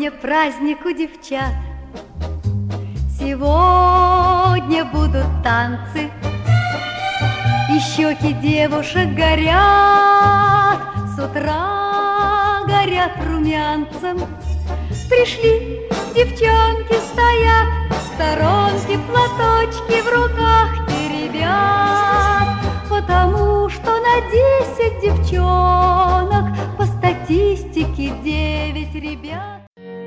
Сегодня праздник у девчат, сегодня будут танцы, и щеки девушек горят, с утра горят румянцем. Пришли девчонки, стоят в сторонке, платочки в руках теребят, потому что на 10 девчонок по статистике 9 ребят.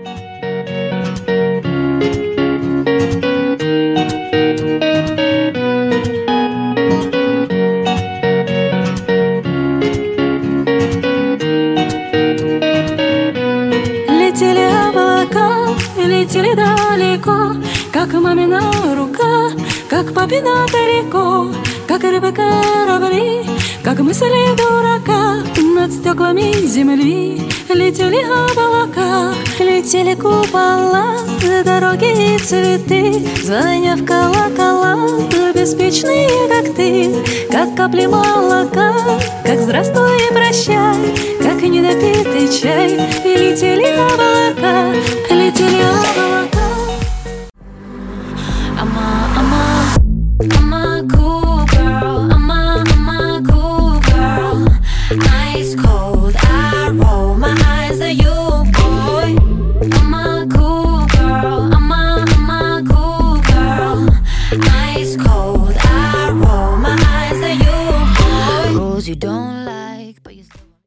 Летели облака, летели далеко, как мамина рука, как папина трико, как рыбы корабли, как мысли дурака над стеклами земли. Летели облака, летели купола, дороги и цветы, звоня в колокола, беспечные, как ты, как капли молока, как здравствуй и прощай, как недопитый чай. И летели облака,